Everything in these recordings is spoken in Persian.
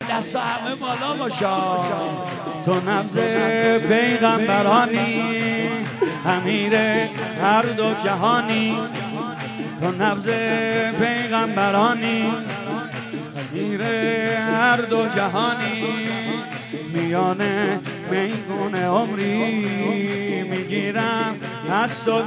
دستا همه بالا باشا. تو نبض پیغمبرانی، امیر هر دو جهانی. تو نبض پیغمبرانی، امیر هر دو جهانی. میانه میگونه عمری میگیرم از تو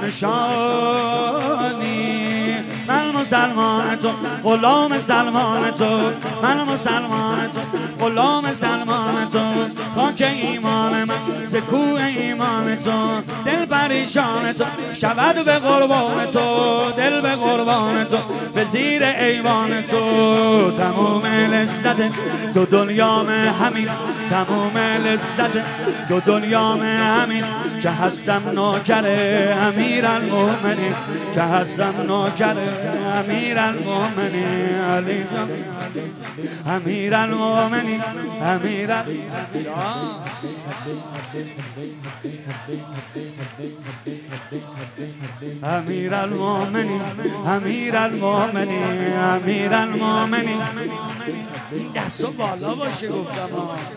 نشانی. من مسلمان تو غلام سلمان تو، من مسلمان تو غلام سلمان تو. خاک ایمان من ز کوه ایمان تو، دل پریشان تو شود به قربان تو. دل به قربان تو به زیر ایوان تو. تموم لذت دو دنیام همین، تموم لذت دو دنیام همین. که هستم نوکر امیرالمومنین، که هستم نوکر امیرالمومنین. علی جان امیرالمومنین، امیرالمومنین، امیرالمومنین، امیرالمومنین. این دستو بالا باشه گفتم.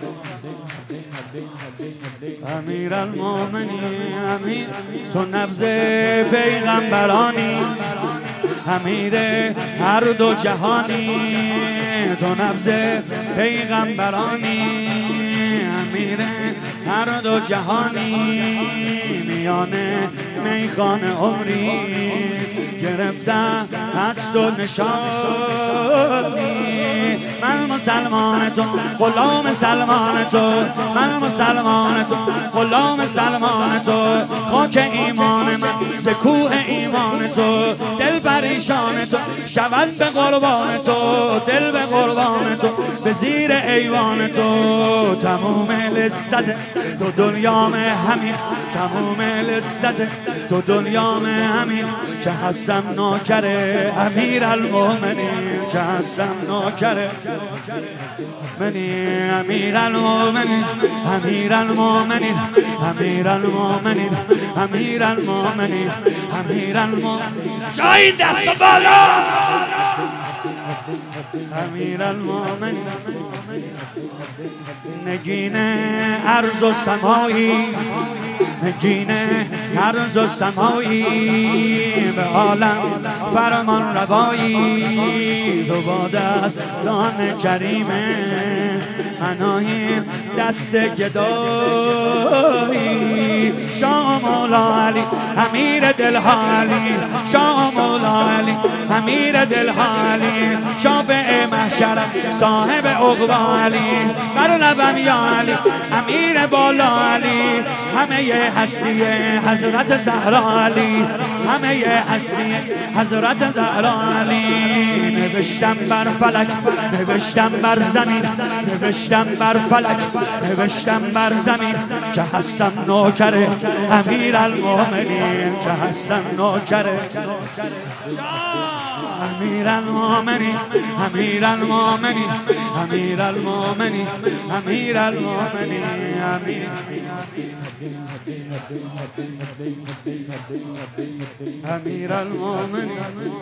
امیرالمومنین، امیر تو نبض پیغمبرانی، امیر هر دو جهانی. تو نبض پیغمبرانی، امیر هر دو جهانی. میانه میخانه عمری گرفتم از تو نشانی. من مسلمان تو غلام سلمان تو، من مسلمان تو غلام سلمان تو. خاک ایمان من ز کوه ایمان تو، دل پریشان تو شود به قربان تو. دل به قربان تو به زیر ایوان تو. تموم لذت تو دنیام همین، تموم لذت تو دنیام همین. که هستم نوکر امیرالمومنین، که هستم نوکر منی. امیرالمومنین، امیرالمومنین، امیرالمومنین، امیرالمومنین، امیرالمومنین. جای دست بالا. امیرالمومنین، نگین ارض و سمایی، نگین ارض و سمایی. به عالم فرمان روایی، تو با دستان کریمه مناهیم دست گدایی. شاه مولا علی امیر دلها علی، شاه مولا علی امیر دلها علی. شافع محشرم صاحب عقبا علی، بر لبم یا علی امیر بالا علی. همه هستی حضرت زهرا علی، همه هستی حضرت زهرا علی. نوشتم بر فلک، نوشتم بر زمین، نوشتم بر فلک، نوشتم بر زمین. که هستم نوکر امیرالمومنین، که هستم نوکر امیرالمومنین، امیرالمومنین، امیرالمومنین، امیرالمومنین. امیرالمومنین،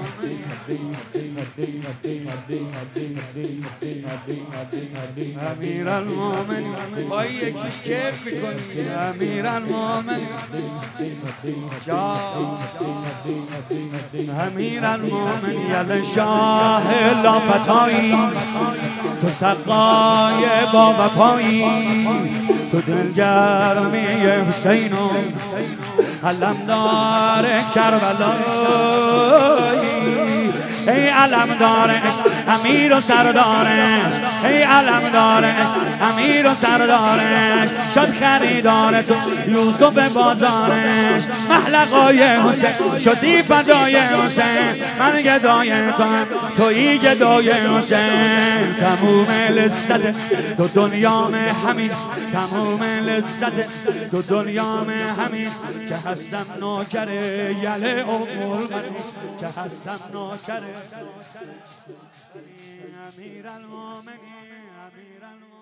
امیرالمومنین. با یکیش کیف میکنی. امیرالمومنین، امیرالمومنین. یل شاه لافتایی، تو سقای با وفایی. تو دلگرمی حسین و علمدار کربلایی. ای علمدارش امیر و سردارش، ای علمدارش امیر و سردارش. شد خریدار تو یوسف بازارش، محلقای حسین شدی فدای حسین. من گدای تو هم تویی گدای حسین. تموم لذت تو دنیام همین، تموم لذت تو دنیام همین. که هستم نوکر یله امور منی، که هستم نوکر امیرالمومنین، امیرالمومنین.